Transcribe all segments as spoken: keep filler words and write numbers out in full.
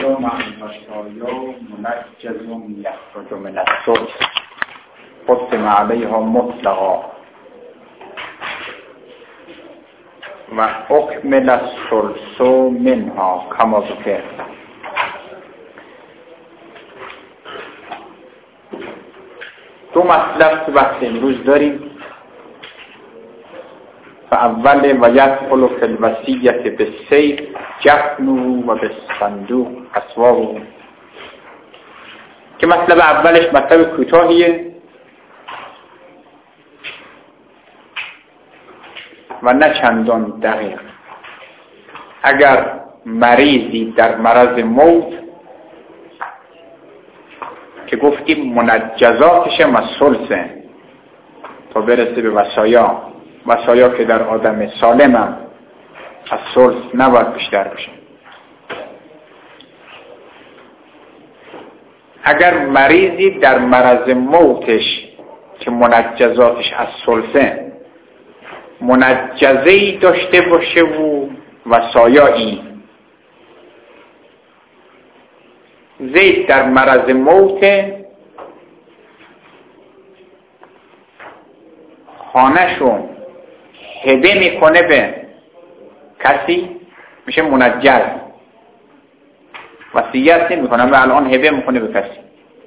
والوصايا مع الوصايا منجز يخرج من الصلح قسم عليها مطلقا و اکمل الثلث منها کما ذکر. دو مطلب تو بحث امروز داریم. فاول و یدخل فی الوصیة بالسیف جفنه و بالصندوق اسوابه، که مطلب اولش مطلب کوتاهیه و نه چندان دقیق. اگر مریضی در مرض موت که گفتیم منجزاتش مسلسه تا برسه به وصایا، وصایا که در آدم سالم هم از ثلث نباید بیشتر بشه. اگر مریضی در مرض موتش که منجزاتش از ثلثه منجزه‌ای داشته باشه و وصایایی، زید در مرض موت خانه‌شون هبه میکنه به کسی، میشه منجز. وصیت نمیکنه و الان هبه میکنه به کسی.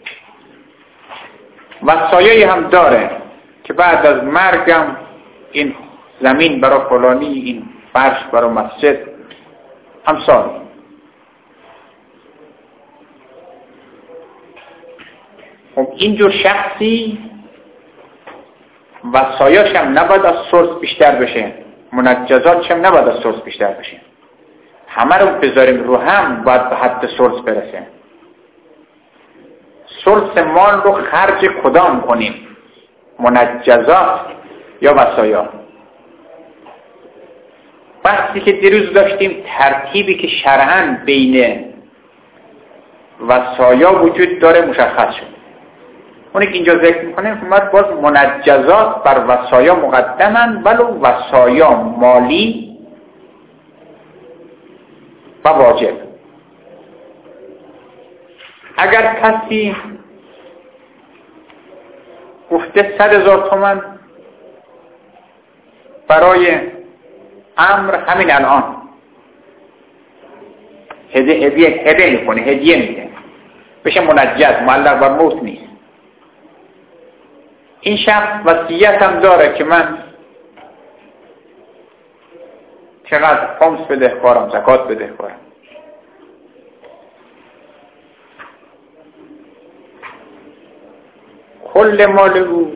وصایایی هم داره که بعد از مرگم این زمین برای فلانی، این فرش برای مسجد، همسال. خب اینجور شخصی وصایاش هم نباید از ثلث بیشتر بشه، منجزاتش هم نباید از ثلث بیشتر بشه. همه رو بذاریم رو هم باید به حد ثلث برسه. ثلث مال رو خرج کدام کنیم؟ منجزات یا وصایا؟ بحثی که دیروز داشتیم ترتیبی که شرعاً بین وصایا وجود داره مشخص شد. اونی که اینجا ذکر میکنه اومد باز منجزات بر وصایا مقدمن، ولو وصایا مالی و واجب. اگر کسی گفته صد هزار تومان برای امر همین الان هدیه هدیه هدیه میکنه، هدیه میده، بشه منجز، معلق بر موت نیست. این شخص وصیت هم داره که من چقدر خمس بدهکارم، زکات بدهکارم. کل مال او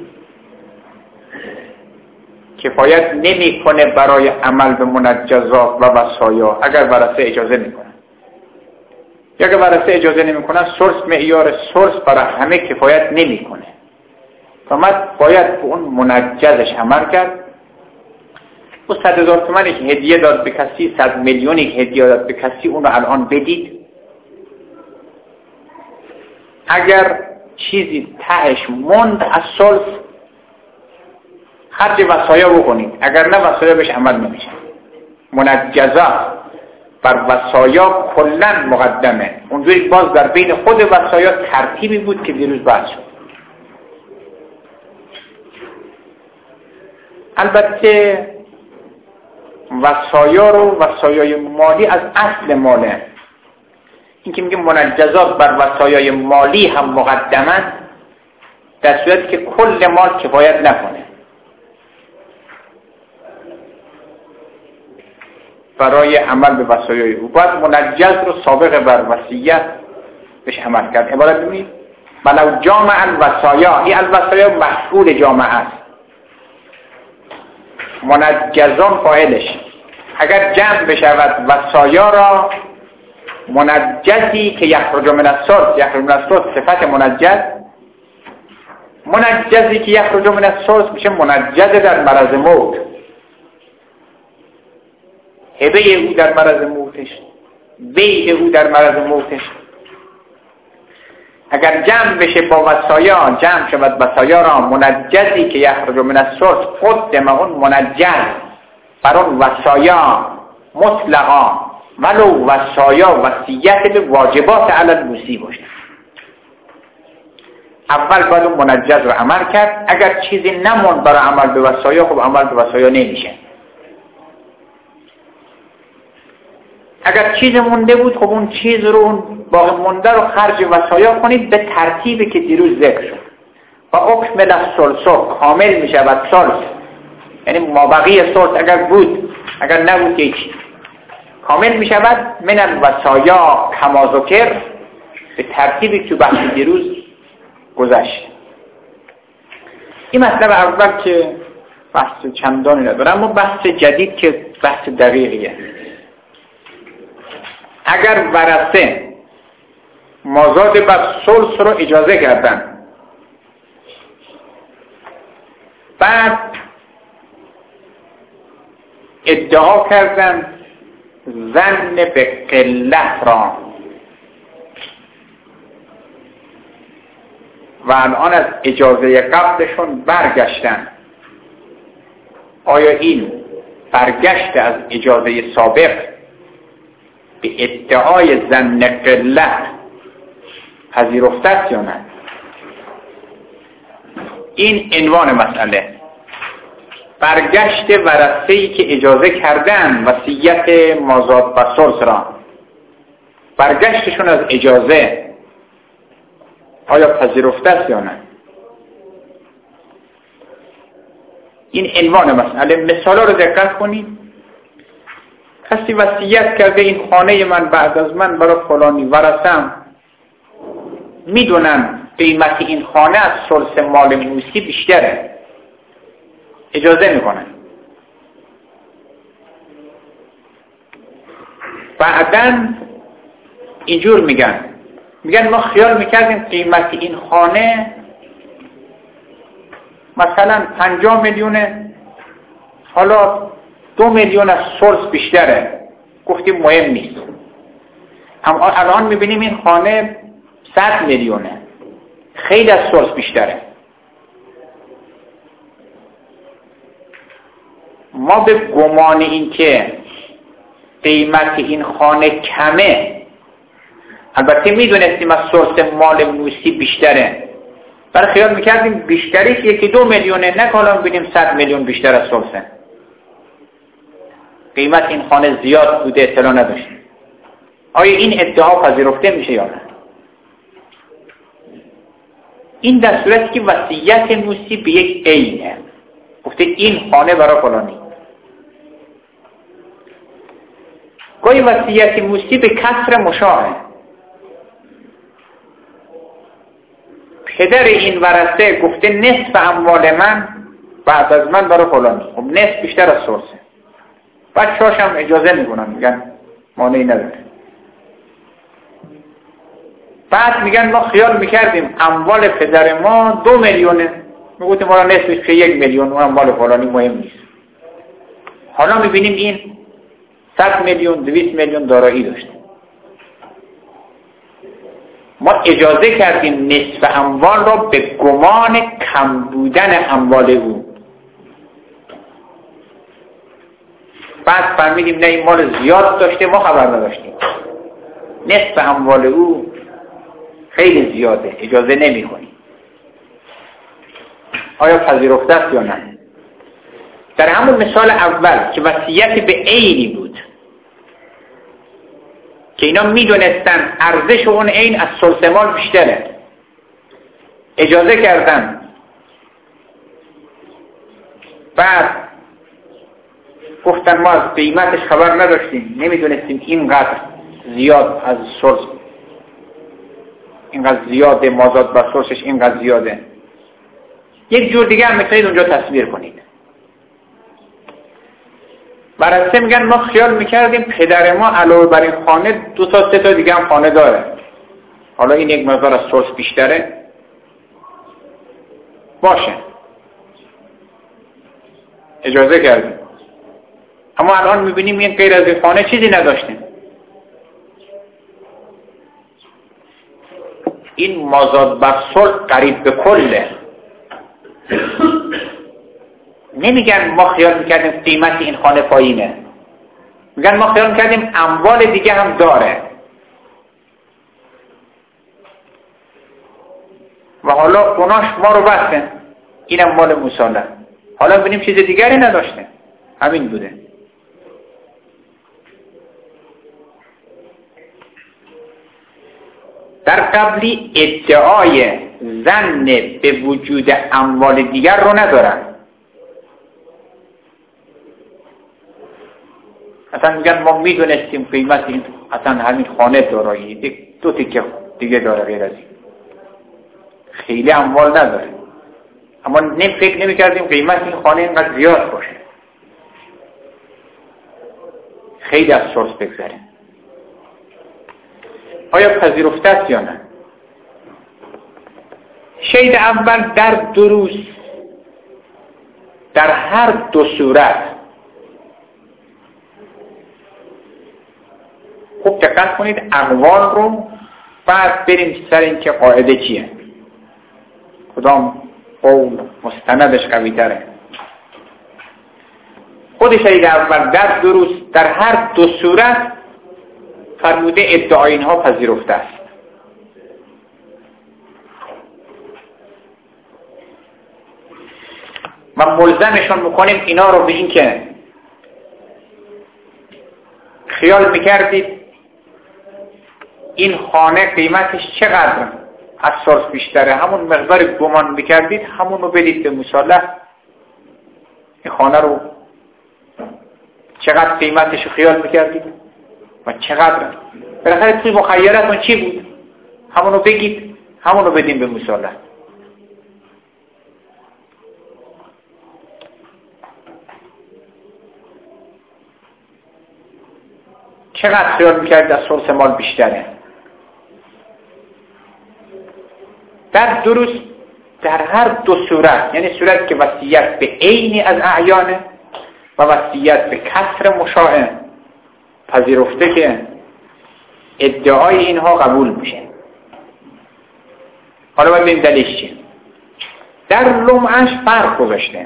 کفایت نمی کنه برای عمل به منجزات و وصایا اگر ورثه اجازه میکنه. یا اگر ورثه اجازه نمی کنه، ثلث معیار ثلث برای همه کفایت نمی کنه. فقط باید به اون منجزش عمل کرد. او صد هزار تومانی که هدیه داد به کسی، صد میلیونی که هدیه داد به کسی، اون رو الان بدید. اگر چیزی تهش موند از ثلث، خرج وصایا بکنید، اگر نه وصایا بهش عمل نمیشه. منجزات بر وصایا کلاً مقدمه. اونجوری باز در بین خود وصایا ترتیبی بود که دیروز بحث شد. البته وصایا رو وصایای مالی از اصل ماله. این که میگه منجزات بر وصایای مالی هم مقدمن، در صورتی که کل مال کفایت نکنه برای عمل به وصایای او. باید منجز رو سابق بر وصیت بهش عمل کرد. عبارت ببینید ولو جامع الوصایا، این الوصایا مفعول جامعه است، منجزان فاعلش. اگر جمع بشود وصایا را، منجزی که یخرج من الثلث، یخرج من الثلث صفت منجز، منجزی که یخرج من الثلث میشه منجز در مرض موت، هبه او در مرض موتش، بیع او در مرض موتش. اگر جمع بشه با وصایا، جمع شود وصایا را، منجزی که یخرج من الثلث قدم اون منجز بر اون وصایا مطلقا ولو وصایا وصیت به واجبات علی الموسی باشه. اول باید اون منجز رو عمل کرد. اگر چیزی نموند برای عمل به وصایا، خب عمل به وصایا نمیشه. اگر چیز مونده بود، خب اون چیز رو، اون باقی مونده رو خرج وصایا کنید به ترتیبی که دیروز ذکر شد. و اکمل الثلث، کامل می شود ثلث، یعنی مابقی ثلث اگر بود، اگر نبود که چی کامل می شود. من الوصایا کما ذکر، به ترتیبی که بحث دیروز گذشت. این مطلب اول که بحث چندانی نداره، اما بحث جدید که بحث دقیقیه. اگر ورثه مازاد بر ثلث رو اجازه کردن، بعد ادعا کردن ظن به قلت را و الان از اجازه قبلشون برگشتن، آیا این برگشت از اجازه سابق به ادعای ظن قلت پذیرفته است یا نه؟ این عنوان مسئله. برگشت ورثه‌ای که اجازه کردن وصیت مازاد و ثلث را، برگشتشون از اجازه آیا پذیرفته است یا نه؟ این عنوان مسئله. مثالا رو دقت کنید. کسی وصیت کرده این خانه من بعد از من برای فلانی ورثه‌ام میدونن قیمت این خانه از ثلث مال موسی بیشتره، اجازه میکنن. بعداً اینجور میگن میگن ما خیال میکردیم قیمت این خانه مثلا پنجاه میلیونه، حالا دو میلیون از ثلث بیشتره، گفتیم مهم نیست. اما الان میبینیم این خانه صد میلیونه، خیلی از ثلث بیشتره. ما به گمان این که قیمت این خانه کمه، البته میدونستیم از ثلث مال موسی بیشتره، برای خیال میکردیم بیشتریش یکی دو میلیونه، نه که حالا میبینیم صد میلیون بیشتر از ثلثه. قیمت این خانه زیاد بوده، اطلاع نداشتیم. آیا این ادعا پذیرفته میشه یا نه؟ این در صورتی که وصیت موسی به یک عینه، گفته این خانه برای فلانی. گاهی وصیت موسی به کسر مشاهه، پدر این ورثه گفته نصف اموال من بعد از من برای فلانی، خب نصف بیشتر از ثلثه. بچه‌هاش هم اجازه میکنن، میگن مانعی نداره. بعد میگن ما خیال میکردیم اموال پدر ما دو میلیونه، میگوتیم ما را نصفش که یک میلیون، اون اموال فلانی مهم نیست. حالا میبینیم این صد میلیون دویست میلیون دارایی داشته. ما اجازه کردیم نصف اموال را به گمان کم بودن اموال او. بعد فهمیدیم نه این مال زیاد داشته، ما خبر نداشتیم. نصف اموال او خیلی زیاده، اجازه نمی کنیم. آیا پذیرفته است یا نه؟ در همون مثال اول که وصیت به عینی بود که اینا می دونستن ارزش اون عین از ثلث مال بیشتره، اجازه کردن، بعد گفتن ما از قیمتش خبر نداشتیم، نمیدونستیم اینقدر زیاد از ثلث، اینقدر زیاده، مازاد بر ثلثش اینقدر زیاده. یک جور دیگه هم میتونید اونجا تصویر کنید. برعکس میگن ما خیال میکردیم پدر ما علاوه بر این خانه دو تا سه تا دیگه هم خانه داره، حالا این یک مقدار از ثلث بیشتره، باشه اجازه کردیم. اما الان میبینیم این غیر از این خانه چیزی نداشتیم. این مازاد بر ثلث قریب به کله. نمیگن ما خیال میکردیم قیمت این خانه پایینه، میگن ما خیال کردیم اموال دیگه هم داره و حالا اوناش ما رو بستن، اینم مال مصالح. حالا ببینیم چیز دیگری نداشته، همین بوده. در قبلی ادعای ظن به وجود اموال دیگر رو ندارن. اصلا میگن ما میدونستیم قیمت این اصلا همین خانه دارایی دو تکه دیگه داره غیر از این، خیلی اموال نداره، اما نمی فکر نمی کردیم قیمت این خانه اینقدر زیاد باشه، خیلی از سورس بگذاریم. آیا پذیرفته است یا نه؟ شید اول در دروس در هر دو صورت. خوب دقت کنید اقوال رو، بعد بریم سر این که قاعده چیه، کدام قول مستندش قوی تره. خود شید اول در دروس در هر دو صورت فرموده ادعای اینها پذیرفته است. و ملزمشون میکنیم اینا رو به این که خیال میکردید این خانه قیمتش چقدر از سورس بیشتره، همون مقدار گمان میکردید همون رو بدید به مصالح. این خانه رو چقدر قیمتش رو خیال میکردید و چقدر بالاخره توی مخیلتون چی بود، همون رو بگید، همون رو بدیم به مصالح. چقدر خیال میکردید از سورس مال بیشتره. در درست در هر دو صورت، یعنی صورت که وصیت به عینی از اعیانه و وصیت به کسر مشاع، پذیرفته که ادعای اینها قبول میشه. حالا باید ببینیم دلیلش چیه. در لمعش فرق گذاشته،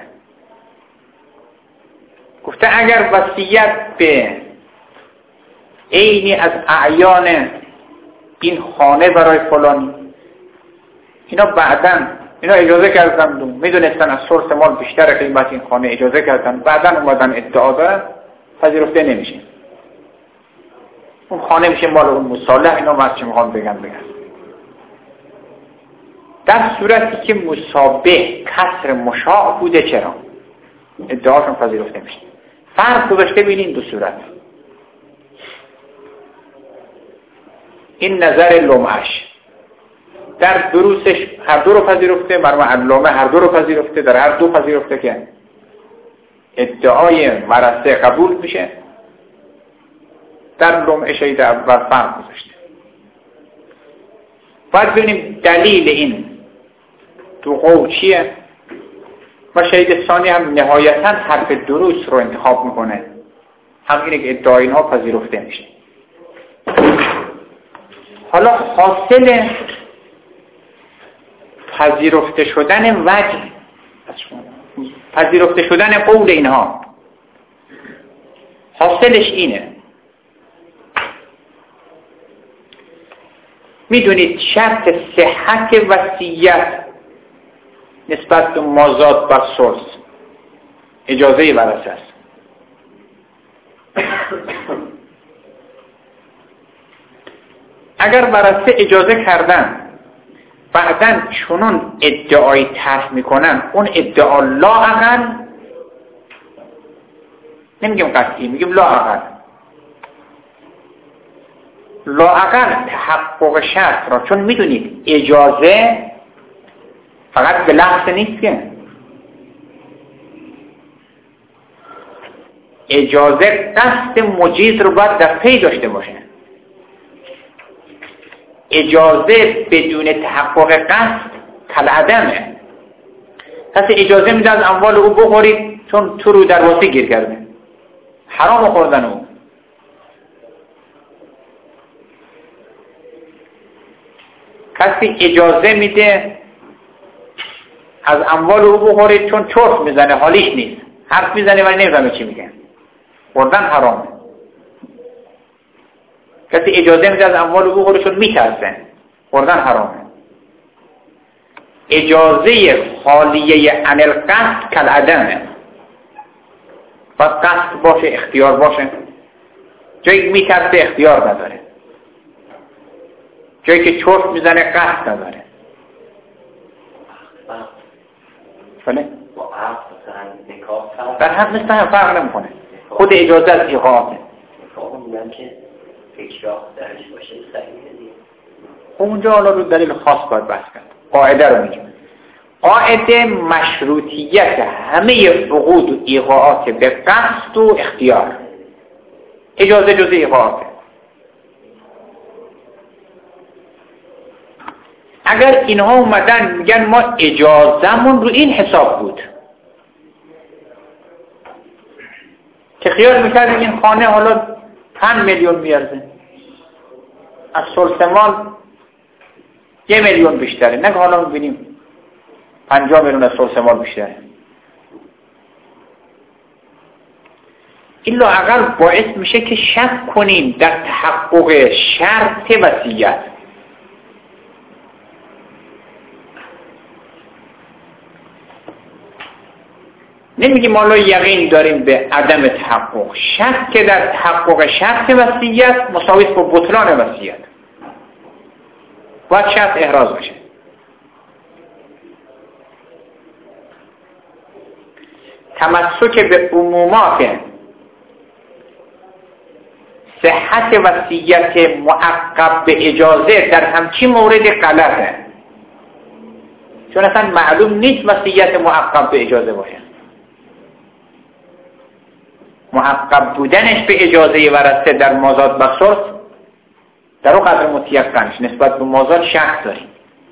گفته اگر وصیت به عینی از اعیان این خانه برای فلانی، اینا بعدن اینا اجازه کردن، میدونستن از سورس مال بیشتر قیمت این خانه، اجازه کردن، بعدن اومدن ادعا دارن، پذیرفته نمیشه. اون خانه میشه مال اون مصالح. اینا ما از چه میخوان بگن بگن در صورتی که مشابه کسر مشاع بوده، چرا ادعاشون پذیرفته میشه. فرق گذاشته بینین دو صورت. این نظر لمعش در دروسش هر دو رو پذیرفته، مرموم علامه هر دو رو پذیرفته، در هر دو پذیرفته که ادعای ورثه قبول میشه. در لمعه شهید اول فرق گذاشته. باید ببینیم دلیل این دو قول چیه و شهید ثانی هم نهایتا حرف دروس رو انتخاب میکنه، هم اینه که ادعای اینها پذیرفته میشه. حالا حاصل پذیرفته شدن وجه پذیرفته شدن قول اینها حاصلش اینه. میدونید شرط صحت وصیت نسبت به مازاد و سورس اجازه ورثه است. اگر ورثه اجازه کردن بعداً چنون ادعای طرح میکنن، اون ادعا لااقل، نمیگیم قطعی، میگیم لااقل لااقل تحقق شرط را، چون میدونید اجازه فقط به لحظه نیست که اجازه قصد مجیز رو باید در پی داشته باشه. اجازه بدون تحقق قصد کالعدمه. کسی اجازه میده از اموال او بخورید چون تو رو دروازه گیر کرده، حرام خوردن او. کسی اجازه میده از اموال او بخورید چون چرت میزنه، حالیش نیست، حرف میزنه ولی نمیزنه چی میگه، خوردن حرامه. کسی اجازه میده از اموال او خودشون میترسه، خوردن حرامه. اجازه خالیه عن القصد کالعدمه، باید قصد باشه، اختیار باشه. جایی میترسه اختیار نداره، جایی که چرت میزنه قصد نداره. بله؟ در حق مثل هم فرق نمیکنه، خود اجازه از ایقاعاته. میگن که فکرها درش باشه صحیحه دیگه. اونجا حالا رو دلیل خاص باید بحث کرد. قاعده رو میگم، قاعده مشروطیت همه عقود و ایقاعات به قصد و اختیار، اجازه جز ایقاعاته. اگر اینها اومدن میگن ما اجازمون رو این حساب بود که خیال میکردیم این خانه حالا پنج میلیون میارزه، از ثلث یه میلیون بیشتره، نه حالا میبینیم پنجاه میلیون از ثلث مال بیشتره. این لااقل باعث میشه که شک کنیم در تحقق شرط وصیت. نمیگیم ما حالا یقین داریم به عدم تحقق، شک که در تحقق شرط وصیت مساوی با بطلان وصیت، باید شرط احراز بشه. تمسک به عمومات صحت وصیت معقب به اجازه در همچین مورد غلطه، چون اصلا معلوم نیست وصیت معقب به اجازه باشه. محقق بودنش به اجازه ورثه در مازاد و ثلث در اون قدر متیقنش، نسبت به مازاد شک داریم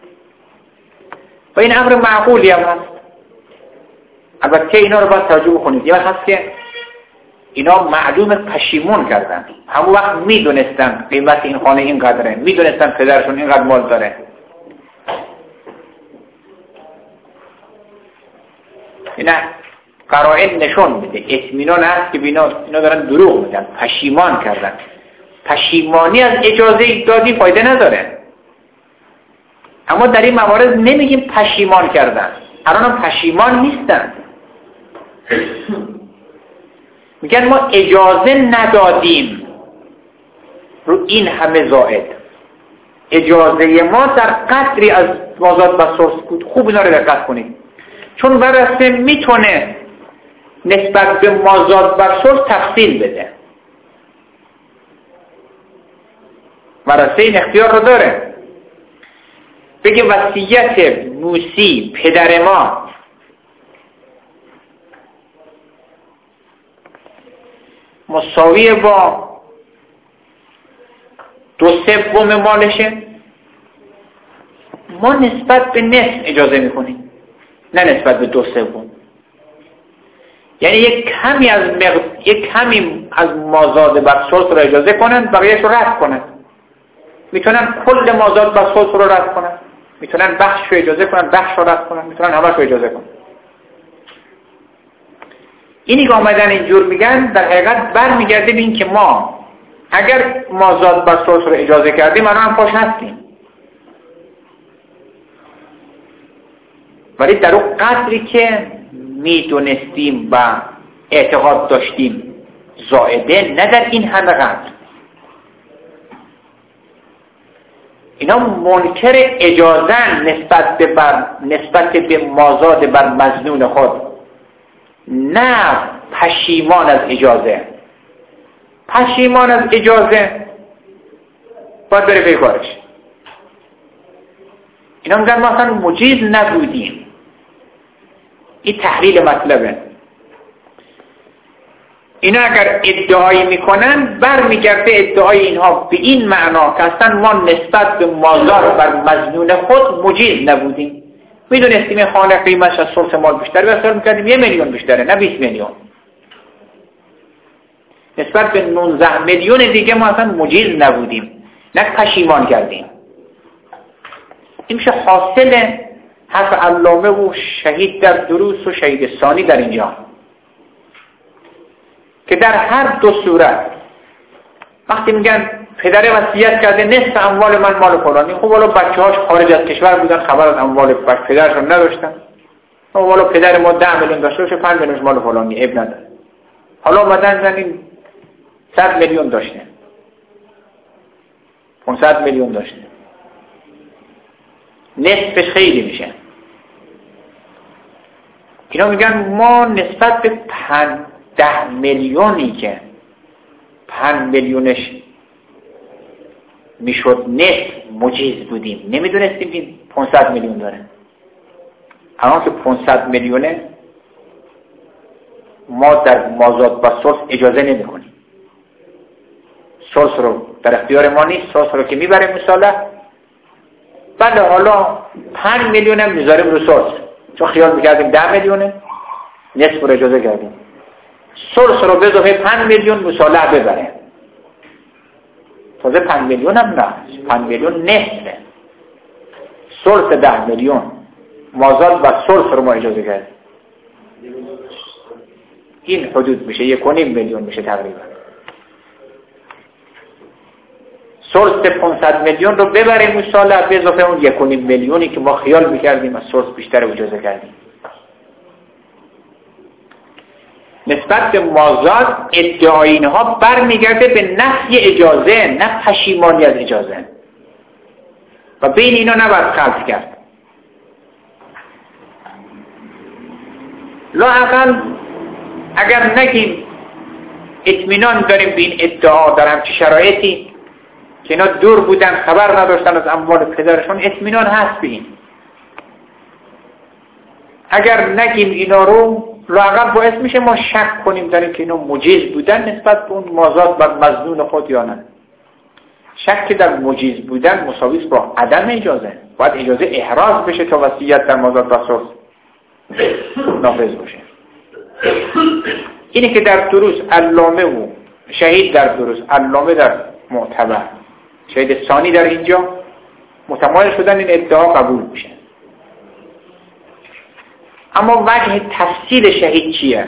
و این امر معقولی هم هست. البته اینا رو باید توجه بکنید. یه وقت هست که اینا معلوم پشیمون کردن، همون وقت میدونستن قیمت این خانه این قدره، میدونستن پدرشون اینقدر مال داره، اینا قرائن نشون میده، اطمینان هست که اینا اینا دارن دروغ میگن، پشیمان کردن. پشیمانی از اجازه دادی فایده نداره. اما در این موارد نمیگیم پشیمان کردن، الان پشیمان نیستن، میگن ما اجازه ندادیم رو این همه زائد، اجازه ما در قدری از مازاد و ثلث بود. خوب اینا رو دقت کنید، چون ورثه میتونه نسبت به مازاد و ثلث تفصیل بده، ورثه این اختیار رو داره، بگه وصیت موسی پدر ما مساوی با دو سوم مالشه، ما نسبت به نصف اجازه میکنیم، نه نسبت به دو سوم. یعنی یک کمی از مغ... یک کمی از مازاد و ثلث رو اجازه کنن، بقیه‌اش رو رد کنن. میتونن کل مازاد و ثلث رو رد کنن، میتونن بخش رو اجازه کنن، بخش رو رد کنن، میتونن همش رو اجازه کنن. اینی که آمدن اینجور میگن در حقیقت برمیگرده به این که ما اگر مازاد و ثلث رو اجازه کردیم الان هم پاش هستیم، ولی در اون قدری که میدونستیم و اعتقاد داشتیم زائده، نه در این همه قدر. اینا منکر اجازه نسبت به بر نسبت به مازاد بر مظنون خود، نه پشیمان از اجازه. پشیمان از اجازه باید بره به کارش. اینا میگن ما اصلا مجیز نبودیم. این تحلیل مطلبه. اینا اگر ادعایی میکنن برمیگرده ادعای اینها به این معنا که اصلا ما نسبت به مازاد بر مظنون خود مجیز نبودیم، میدونستیم این خانه قیمتش از ثلث مال بیشتره و اصلا میکردیم یه میلیون بیشتره، نه بیست میلیون. نسبت به نوزده میلیون دیگه ما اصلا مجیز نبودیم، نه پشیمان کردیم. این میشه حاصل حرف علامه و شهید در دروس و شهید ثانی در اینجا، که در هر دو صورت وقتی میگن پدره وصیت کرده نصف اموال من مال فلانی. خب حالا بچه‌هاش خارج از کشور بودن، خبر از اموال پدرشون نداشتن. خب حالا پدر ما ده میلیون داشته باشه، پنج میلیون مال فلانی، عیب نداره. حالا اومدن زنین صد میلیون داشته، پانصد میلیون داشته، نصفش خیلی میشه. اینا میگن ما نسبت به پنج ده میلیونی که پنج میلیونش میشد نصف مجیز بودیم، نمیدونستیم این پانصد میلیون داره. الان که پانصد میلیونه ما در مازاد و سلس اجازه نمی کنیم. سلس رو در اختیار ما نیست، سلس رو که میبریم مصالح. بله حالا پنج میلیون هم میذاریم رو سلس، چون خیال میکردیم ده میلیونه، نصف رو اجازه کردیم. سلس رو به اضافه پنج میلیون مصالح ببریم. تازه پنج میلیون هم نه، پنج میلیون نصفه. سلس ده میلیون مازاد و سلس رو ما اجازه کردیم. این حدود میشه یک و نیم میلیون میشه تقریبا. سلس پانصد میلیون رو ببریم مصالح به اضافه اون یک و نیم میلیونی که ما خیال میکردیم از سلس بیشتر رو اجازه کردیم. نسبت به مازاد ادعای اینها برمیگرده به نفی اجازه، نه پشیمانی از اجازه، و بین اینا نباید خلط کرد. لااقل اگر نگیم اطمینان داریم به این ادعا در همچه شرایطی که اینا دور بودن، خبر نداشتن از اموال پدرشون، اطمینان هست به این. اگر نگیم اینا رو، لااقل باعث میشه ما شک کنیم در این که اینا مجیز بودن نسبت به اون مازاد و مظنون خود یا نه. شک در مجیز بودن مساوی است با عدم اجازه. باید اجازه احراز بشه تا وصیت در مازاد و سلس نافذ باشه. اینه که در دروس علامه و شهید در دروس، علامه در معتبر، شهید ثانی در اینجا متمایل شدن این ادعا قبول میشه. اما وجه تفصیل شهید چیه؟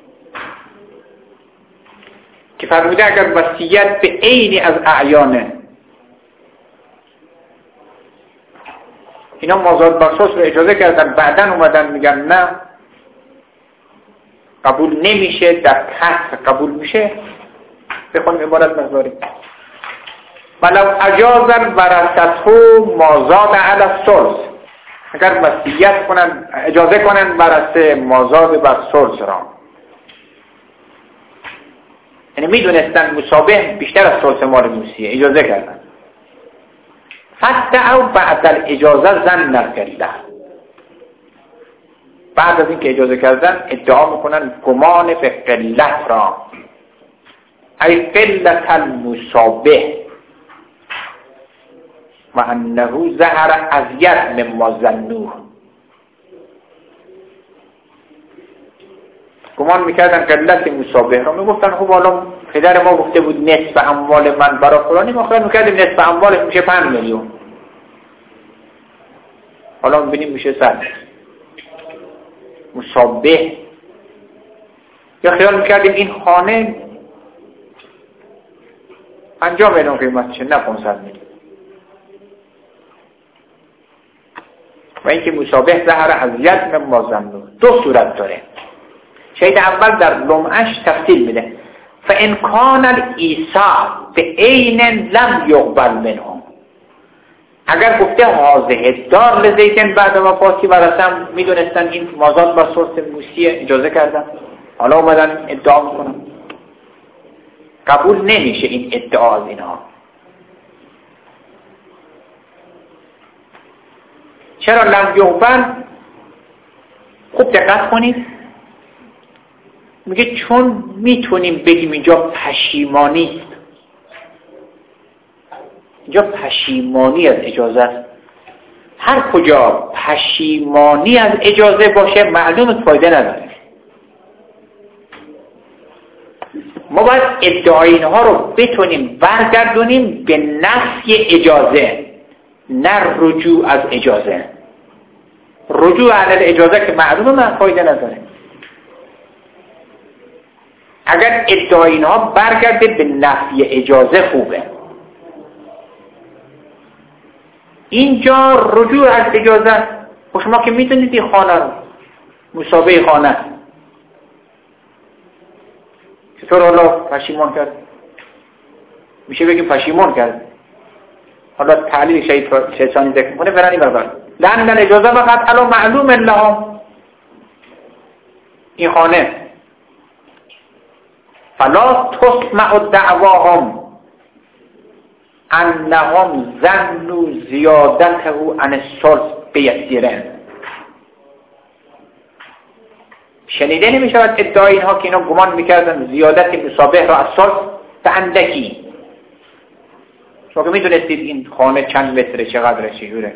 که فرموده اگر وصیت به عینی از اعیانه، اینا مازاد بخصوص رو اجازه کردن، بعدن اومدن میگن نه قبول نمیشه، در کسر قبول میشه. بخونیم عبارت مقداری. ولو اجازن ورثته مازاد علی الثلث، اگر وصیت کنن اجازه کنن ورثه مازاد بر ثلث را، یعنی میدونستن مشابه بیشتر از ثلث مال موسیه، اجازه کردن. فدعوا بعد الاجازه ظن القله، بعد از این که اجازه کردن ادعا میکنن گمان به قلت را، ای قلت المشابه و انه ظهر ازید مما ظنوه. گمان میکردن قلت مشابه را، میگفتن خب حالا پدر ما گفته بود نصف اموال من برای فلانی، ما خیال میکردیم نصف اموالش میشه پنج میلیون، حالا میبینیم میشه صد. مشابه. یا خیال میکردیم این خانه پنجاه میلیون قیمتشه، نه پانصد میلیون. و اینکه مشابه ظهر ازید مما ظنوه. دو صورت داره. شهید اول در لمعش تفصیل میده. فان کان الایصاء به عین لم یقبل منهم، اگر گفته حاضه دار لزیتن بعد وفاتی ورثم میدونستن این مازاد با صورت موسیه، اجازه کردن، حالا اومدن ادعا میکنن، قبول نمیشه این ادعا از اینها. چرا لم یقبل؟ خوب دقت کنید، میگه چون میتونیم بگیم اینجا پشیمانی است، اینجا پشیمانی از اجازه است. هر کجا پشیمانی از اجازه باشه معلومه فایده نداره. ما باید ادعای اینها رو بتونیم برگردونیم به نفی اجازه، نه رجوع از اجازه. رجوع علی الاجازه که معلومه من فایده نداره. اگر ادعای اینها برگرده به نفی اجازه خوبه، اینجا رجوع از اجازه. و شما که میدونید این خانه رو مسابقه خانه چطور حالا پشیمان کرد؟ میشه بگیم پشیمان کرد. حالا تعلیل شیطانی ذکر کنه برانی بربر لأن الاجازه فقط علی معلوم لهم این خانه فلا تسمع دعواهم انهم ظنوا زیادته عن الثلث بیسیرن. شنیده نمی شود ادعای اینها که اینا گمان میکردن زیادت مشابه را از ثلث به اندکی. شما که میدونستید این خانه چند متره چقدره چجوره.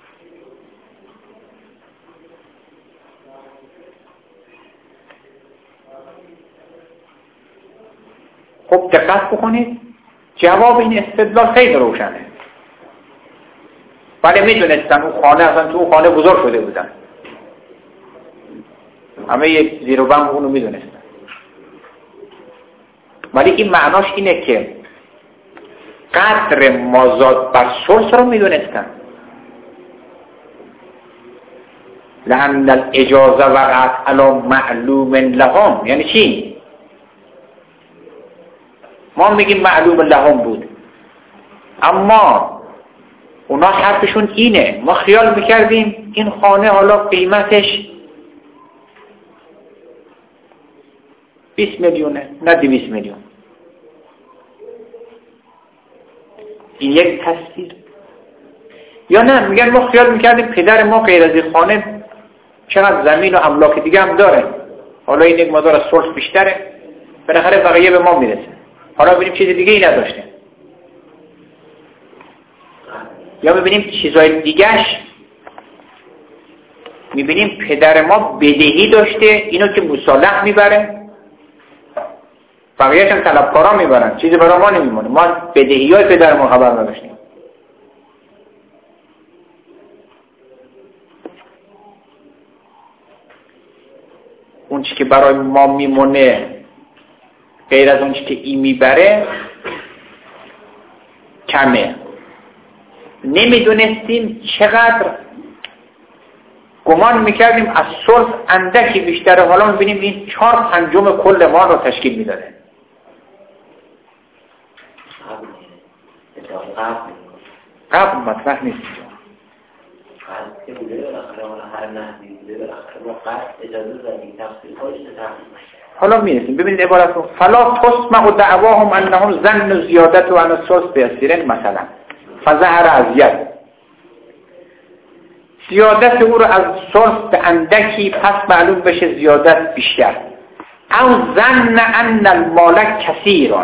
خب دقت بکنید جواب این استدلال خیلی روشنه. ولی میدونستن اون خانه اصلا تو اون خانه بزرگ شده بودن، همه یک زیر و بم اونو میدونستن. ولی این معناش اینه که قدر مازاد بر ثلث رو میدونستن. لأن الاجازه وقعت علی معلوم لهم. یعنی چی؟ ما میگیم معلوم لهم بود، اما اونا حرفشون اینه. ما خیال میکردیم این خانه حالا قیمتش بیست میلیونه نه دویست میلیون. این یک تصویر. یا نه میگن ما خیال میکردیم پدر ما غیر از این خانه چقدر زمین و املاک دیگه هم داره، حالا این یک مقدار از ثلث بیشتره، بالاخره بقیه به ما میرسه، حالا ببینیم چیز دیگه ای نداشته. یا ببینیم چیزای دیگهش، میبینیم پدر ما بدهی داشته، اینو که مصالح میبره، بقیه‌اش هم طلبکارا میبرن، چیزی برای ما نمیمونه. ما بدهی‌های پدر ما خبر نداشتیم. اون چی که برای ما میمونه غیر از اون چی که این میبره کمه. نمیدونستیم چقدر، گمان میکردیم از ثلث اندکی بیشتره، حالا میبینیم این چهار پنجم کل ما رو تشکیل میداده. قبل مطرح نیست. حالا میرسیم ببینید عبارت رو. فلا تسمع دعواهم انهم ظنوا زیادت و عن الثلث بیسیرن. مثلا فظهر ازید، زیادت او رو از ثلث به اندکی پس معلوم بشه زیادت بیشتر. او ظن ان المال کثیرا،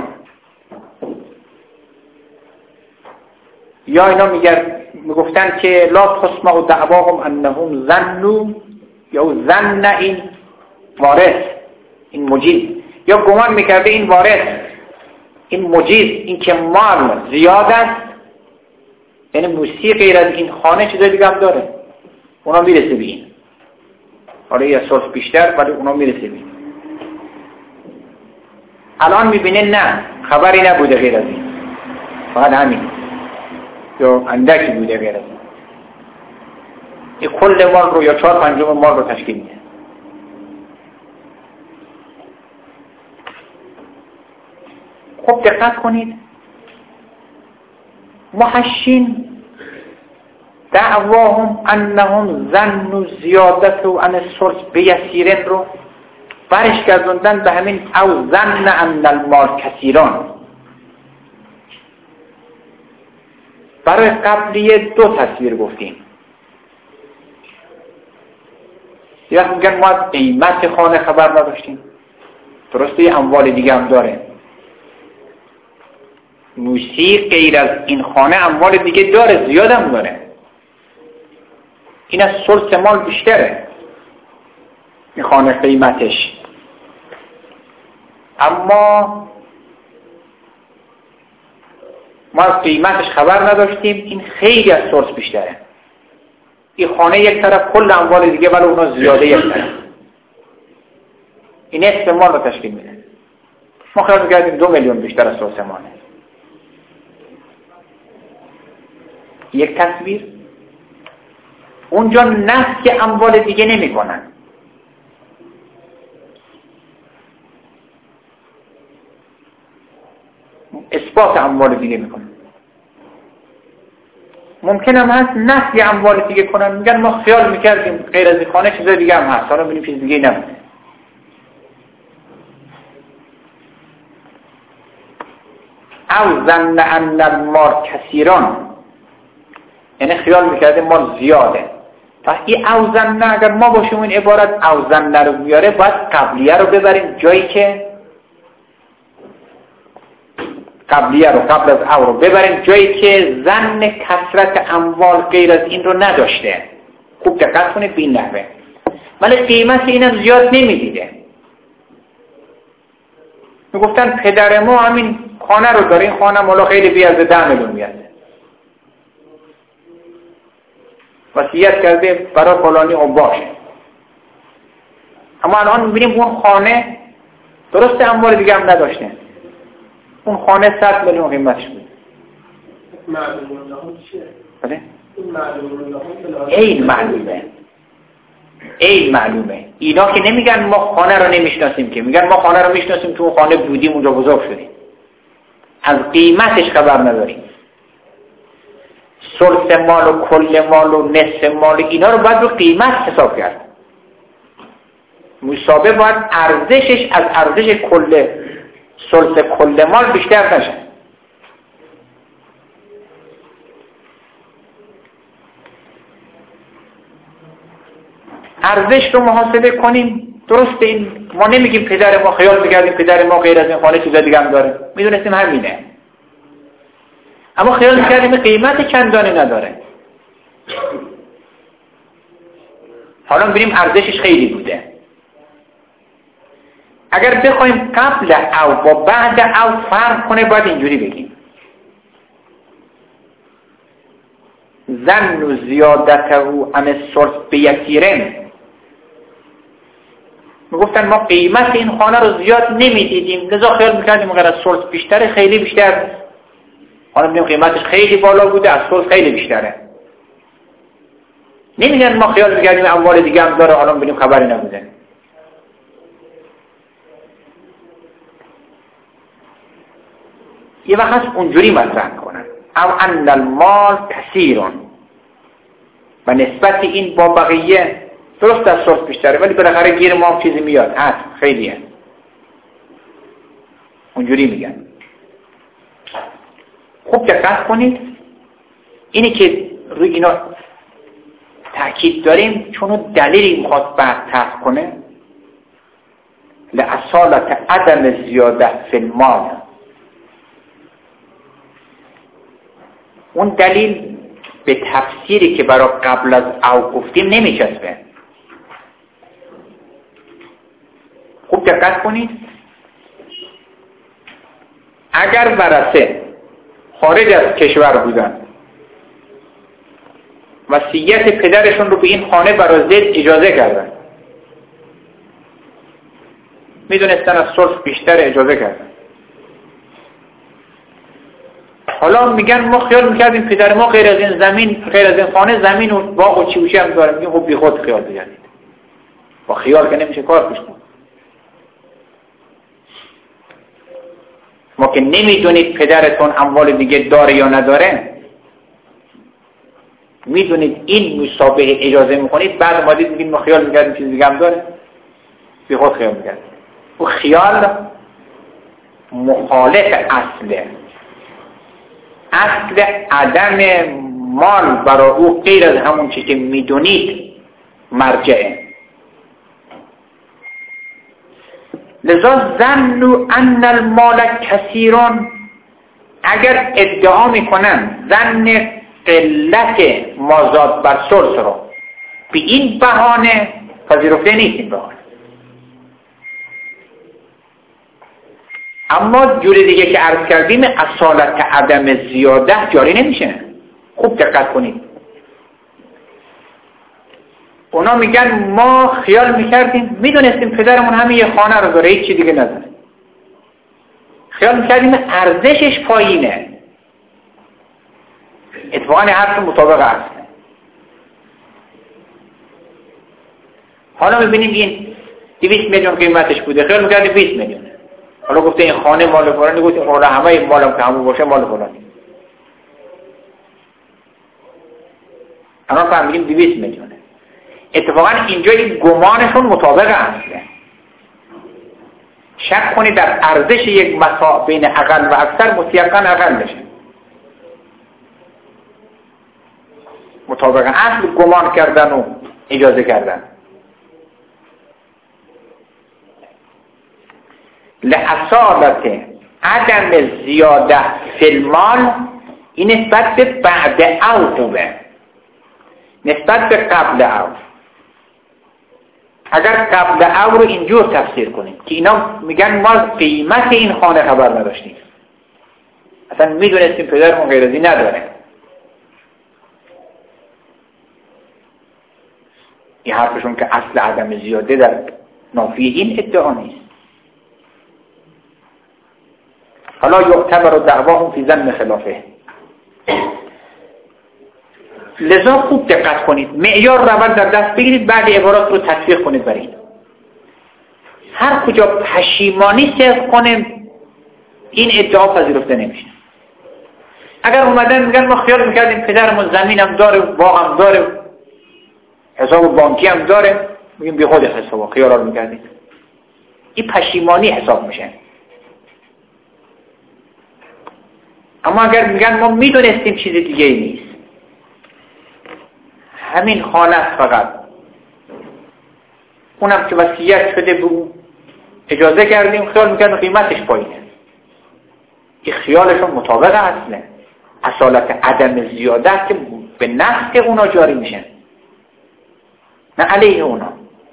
یا اینا میگن میگفتن که لا تسمع دعواهم انهم ظنوا، یا ظن این وارث این مجیز، یا گمان میکرده این وارث این مجیز این که مال زیاد است، یعنی موسیقی غیر از این خانه چیزای دیگه هم داره، اونا میرسه به این. حالا یه ثلث بیشتر ولی اونا میرسه به این. الان میبینه نه خبری نبوده غیر از این، فقط همین یا اندکی بوده غیر از این. این کل مال رو یا چهار پنجم مال رو تشکیل میده. خب دقت کنید، محشین دعواهم انهم ظنوا زیادت و عن الثلث بیسیرن رو برش گردوندن به همین او ظن ان المال کثیران. برای قبلی دو تصویر گفتیم. یه وقت میگن ما از قیمت خانه خبر نداشتیم، درسته یه اموال دیگه هم داره. موسی غیر از این خانه اموال دیگه داره، زیاد هم داره. این از ثلث مال بیشتره این خانه قیمتش، اما ما از قیمتش خبر نداشتیم. این خیلی از ثلث بیشتره. این خانه یک طرف، کل اموال دیگه ولی اونا زیاده یک طرف. این نصف مال رو تشکیل میده. ما خیال می‌کردیم دو میلیون بیشتر از ثلث ماله. یک تصویر. اونجا نفی اموال دیگه نمی کنن، اثبات اموال دیگه میکنن. ممکن هم هست نفی اموال دیگه کنن، میگن ما خیال میکردیم غیر از این خانه چیزای دیگه هم هست، حالا ببینیم چیز دیگه نمونه. او ظن ان المال کثیران، یعنی خیال میکرده مال زیاده. پس این او ظن اگر ما باشیم این عبارت او ظن رو بیاره، باید قبلیه رو ببریم جایی که قبلیه رو قبل از او رو ببریم جایی که ظن کثرت اموال غیر از این رو نداشته. خوب دقت کنید به این نحوه. ولی قیمت اینم زیاد نمیدیده. میگفتن پدر ما همین خانه رو داره، این خانه مالا خیلی بیارزه ده میلیون میارزه، وصیت کرده برای فلانی اون باشه. اما الان میبینیم اون خانه درسته اموال دیگه هم نداشته، اون خانه صد میلیون قیمتش بود. معلومه هم چیه؟ بله؟ این معلومه هم این معلومه این معلومه اینا که نمیگن ما خانه رو نمیشناسیم، که میگن ما خانه رو میشناسیم، تو اون خانه بودیم، اونجا بزرگ شدیم، از قیمتش خبر نداریم. ثلث مال و کل مال و نصف مال اینا رو باید رو قیمت حساب کرد. مصابه باید ارزشش از ارزش کل ثلث کل مال بیشتر نشه. ارزش رو محاسبه کنیم. درسته این ما نمیگیم پدر ما خیال می‌کردیم پدر ما غیر از این خانه چیزا دیگه هم داره، میدونستیم همینه، اما خیال می‌کردیم قیمت چندانی نداره. حالا می‌بینیم ارزشش خیلی بوده. اگر بخوایم قبل او با بعد او فرق کنه باید اینجوری بگیم: ظن زیادته عن الثلث بیسیرن. میگفتن ما قیمت این خانه رو زیاد نمیدیدیم، لذا خیال میکردیم اگر از ثلث بیشتره خیلی بیشتر. حالا میگیم قیمتش خیلی بالا بوده، از ثلث خیلی بیشتره. نمیگن ما خیال میکردیم اموال دیگه هم داره، حالا میبینیم خبری نبوده. یه وقت هست اونجوری مطرح کنن او ان المال کثیرون، و نسبت این با بقیه درست از ثلث بیشتره، ولی بالاخره گیر ما هم چیزی میاد، هست خیلیه، اونجوری میگن. خوب دقت کنید، اینی که روی اینا تأکید داریم چون دلیلی میخواد برطرف کنه لأصالت عدم زیاده فی المال. اون دلیل به تفسیری که برای قبل از او گفتیم نمیچسبه. خوب دقت کنید، اگر ورثه خارج از کشور بودن وصیت پدرشون رو به این خانه برای زید اجازه کردن، میدونستن از ثلث بیشتر اجازه کردن، حالا میگن ما خیال میکردیم پدر ما غیر از این زمین غیر از این خانه زمین و باغ و چی و چی هم داره، میگن خب بی خود خیال بگردید، با خیال که نمیشه کار پیش برد. ما که نمیدونید پدرتون اموال دیگه داره یا نداره، میدونید این مشابه اجازه میکنید، بعد ما دید میگیم ما خیال میکردیم چیز دیگه هم داره، بی خود خیال میکردیم. و خیال مخالف اصله. اصل عدم مال برای او غیر از همون چیزی که میدونید مرجعه. لذا ظنوا ان المال کثیرون، اگر ادعا میکنن ظن قلت مازاد بر ثلث رو به این بهانه پذیرفته نیست این بهانه. اما جور دیگه که عرض کردیم اصالت عدم زیاده جاری نمیشه. خوب دقت کنید، اونا میگن ما خیال میکردیم میدونستیم پدرمون همین یه خانه رو داره، هیچ چی دیگه نداره، خیال میکردیم ارزشش پایینه، اتفاقا حرف مطابق اصله. حالا میبینیم این دویست میلیون قیمتش بوده، خیال میکردیم بیست میلیونه. حالا گفته این خانه مال فلانی، گفته حالا همه این مالم که همون باشه مال فلانی. الان فهمیدیم دویست میلیونه. اتفاقا اینجا این گمانشون مطابق اصله. شک کنید در ارزش یک متاع بین اقل و اکثر مطلقاً اقل بشه. مطابق اصل گمان کردن و اجازه کردن. لحصالت عدم زیاده فی المال این نسبت به بعد او خوبه، نسبت به قبل او. اگر قبل او رو اینجور تفسیر کنیم که اینا میگن ما قیمت این خانه خبر نداشتیم، اصلا میدونستیم پدرمون غیر از این نداره، این حرفشون که اصل عدم زیاده در نافی این ادعا نیست. حالا یعتبر دعواهم فی ذم خلافه. لذا خوب دقت کنید، معیار رو اول در دست بگیرید، بعد عبارات رو تطبیق کنید بر این. هر کجا پشیمانی صدق کنه این ادعا پذیرفته نمیشه. اگر اومدن میگن ما خیال میکردیم پدرمون زمینم داره، باغم داره، حساب بانکی هم داره، میگیم بی خود حساب خیال رو میکردیم، این پشیمانی حساب میشه. اما اگر میگن ما میدونستیم چیز دیگه ای نیست، همین خانه فقط، اونم که وصیت شده به اون اجازه کردیم، خیال میکردیم قیمتش پایینه، این خیالشون مطابق اصله. اصالت عدم زیاده که به نفع اونا جاری میشن، نه علیه اونا.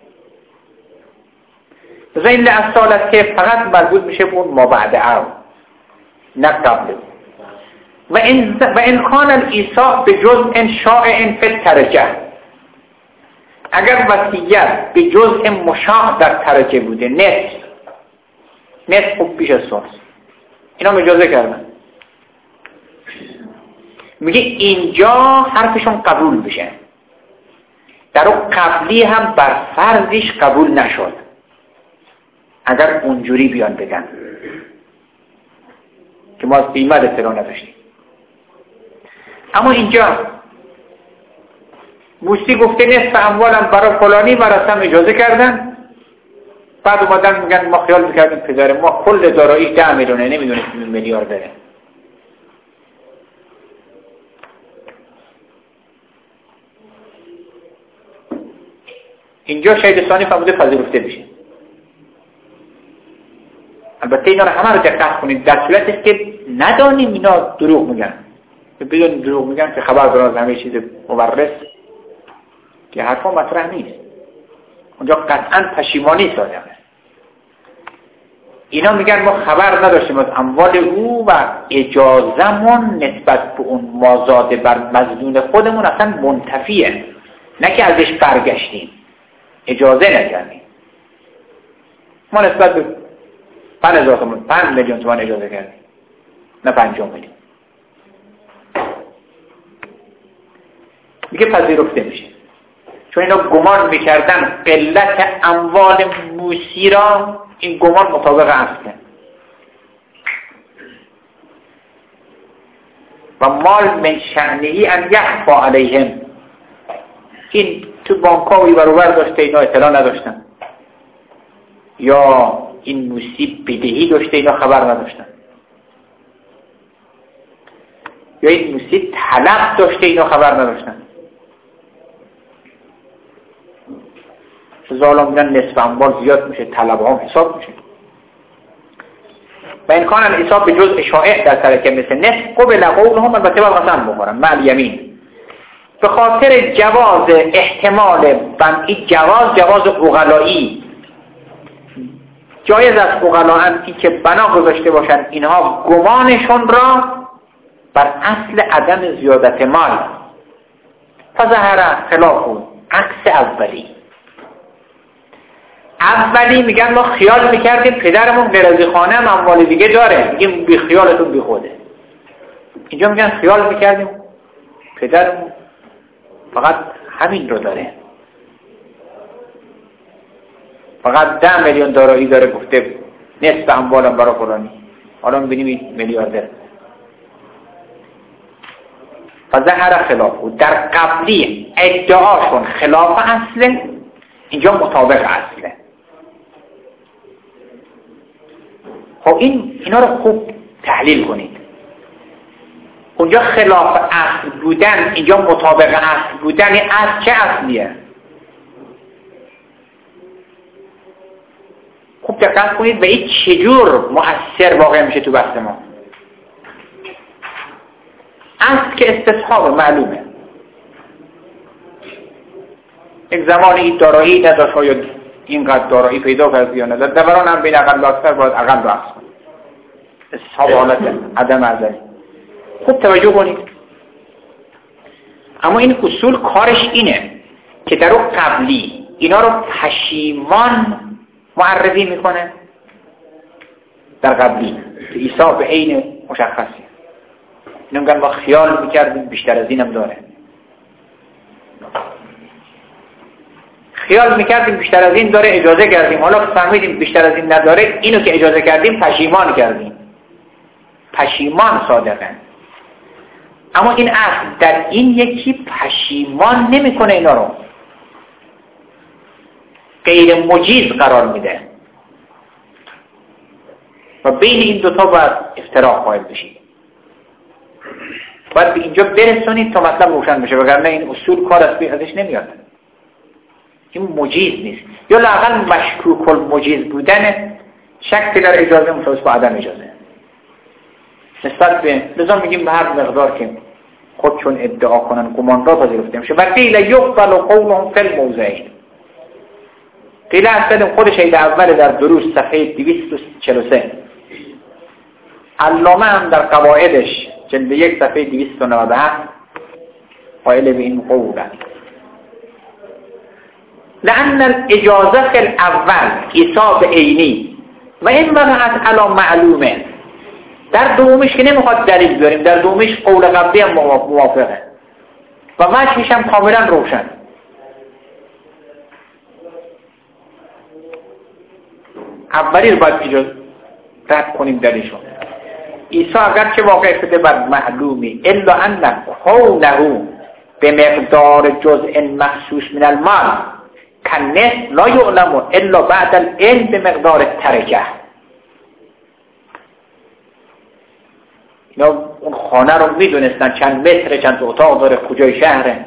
بذار این اصالت که فقط مربوط میشه به اون ما بعد او، نه قبل. و این و این کان الایصاء به جزء شائع فی الترکه، اگر وصیت به جزء مشاع در ترکه بوده، نصف نصف خوب پیش از سوز، اینا اجازه کردن. میگه اینجا حرفشون قبول بشه، در اون قبلی هم بر فرضش قبول نشد اگر اونجوری بیان بگن که ما از قیمت اطلاع نداشتیم. اما اینجا موسی گفته نصف اموالم برای فلانی ورثه‌ام اجازه کردن، بعد اومدن میگن ما خیال میکردیم پدر ما کل دارایی ده میلیونه، نمیدونستیم میلیارد داره. اینجا شهید ثانی فرموده پذیرفته میشه. البته اینا رو همه رو دقت کنید، در صورتی است که ندانیم اینا دروغ میگن، بدون دروغ میگن که خبر دارن همه چیز مورث، که حرفا مطرح نیست. اونجا قطعا پشیمانی صادقه. اینا میگن ما خبر نداشتیم از اموال او و اجازمون نسبت به اون مازاد بر مظنون خودمون اصلا منتفیه، نه که ازش برگشتیم، اجازه نکردیم. ما نسبت به پنج هزار تومان، پنج میلیون تومان اجازه کردیم، نه پنجاه میلیون. میگه پذیرفته میشه، چون اینا گمان میکردن قلت اموال موسی را، این گمان مطابق اصله. و مال من شأنهی ان یخفا علیهم، این تو بانکاوی برابر داشته اینا اطلاع نداشتن، یا این موسی بدهی داشته اینا خبر نداشتن، یا این موسی طلب داشته اینا خبر نداشتن. ظالم میگن نصف اموال زیاد میشه، طلب هم حساب میشه. و این کان الحساب به جزء شائع در ترکه مثل نصف قبل قولهم، البته باید قسم بخورم مع الیمین، به خاطر جواز احتمال بنی، جواز جواز عقلایی، جایز از عقلاء که بنا گذاشته باشند اینها گمانشون را بر اصل عدم زیادت مال، فظهر خلافو، عکس اولی. اولی میگن ما خیال میکردیم پدرمون غیر خانه هم اموال دیگه داره، میگیم بی خیالتون بی خوده. اینجا میگن خیال میکردیم پدرمون فقط همین رو داره، فقط ده میلیون دارایی داره، گفته نصف اموالم برای فلانی. حالا می‌بینیم این میلیاردر. فظهر خلافه، در قبلی ادعاشون خلاف اصله، اینجا مطابق اصله. خب این اینا رو خوب تحلیل کنید. اونجا خلاف اصل بودن، اینجا مطابق اصل بودن. این اصل چه اصلیه؟ خوب دقت کنید به این چجور مؤثر واقع میشه تو بحث ما. اصل که استصحاب معلومه. یک زمانی این دارایی نداشت یا اینقدر دارایی پیدا کرد یا نداشت، دوران هم بین اقل و اکثر باید اقل و اکثر. استصحاب حالت عدم ازلی. خوب توجه کنید. اما این اصول کارش اینه که در اون قبلی اینا رو پشیمان معرفی میکنه. در قبلی که عیسی به عین مشخصی. اینو میگن با خیال میکردیم بیشتر از اینم داره. خیال میکردیم بیشتر از این داره، اجازه کردیم. حالا فهمیدیم بیشتر از این نداره، اینو که اجازه کردیم پشیمان کردیم. پشیمان صادقه. اما این اصل در این یکی پشیمان نمیکنه، اینا رو غیر مجیز قرار میده و بین این دوتا باید افتراق قائل بشید. باید به اینجا برسونید تا مطلب روشن بشه، وگرنه این اصول کار از ازش نمیاد. این مجیز نیست، یا لااقل مشکوک المجیز بودن، شک در اجازه مساوی با عدم اجازه نسبت به. لذا میگیم به هر مقدار که خودشون ادعا کنن گمان را پذیرفته میشه. و قیل یقبل قولهم فی الموضعین. قیل اصلا خودش ایده اول در دروس صفحه دویست و چهل و سه. علامه هم در قواعدش جلد یک صفحه دویست و نود و هفت قائل به این قول. لأن الاجازه فی الاول حساب عینی و این وقعت علی معلومه. در دومش که نمیخواد دلیل بیاریم، در دومش قول قبلی هم موافقه و وجهش هم کاملا روشن. اولی رو باید اجازه رد کنیم دلیلشون. عیسی اگر چه واقع شده بر معلومی الا ان کونه به مقدار جزء مخصوص من المال کنه لا یعلم الا بعد العلم به مقدار ترکه. اینا اون خانه رو میدونستن چند متر، چند اتاق داره، کجای شهره،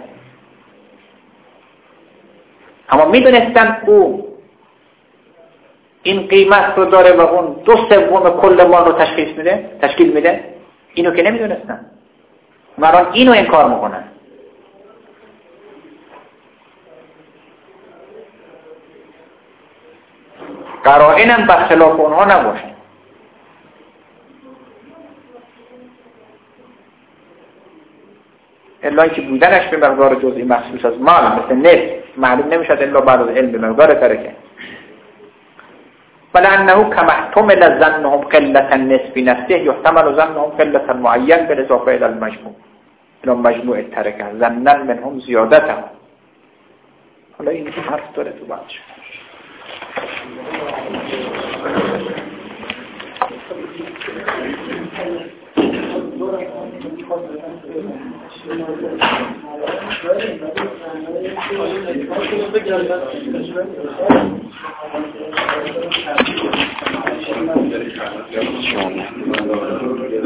اما میدونستن او این قیمت رو داره و اون دو سوم کل مال رو تشخیص میده، تشکیل میده. اینو که نمیدونستن، مران اینو انکار میکنن. قرائنم برخلاف اونها نباشه. الا که بودنش به مقدار جزئی مخصوص از مال مثل نفت معلوم نمیشد الا بعد از علم به مقدار ترکه. ولانه كما احتمل ظنهم قلة النسب نفسه يحتمل ظنهم قلة معين بالاضافه الى المجموع الى مجموع التركه ظنا منهم زيادته. حالا این حرف داره تو بچه. Thank you.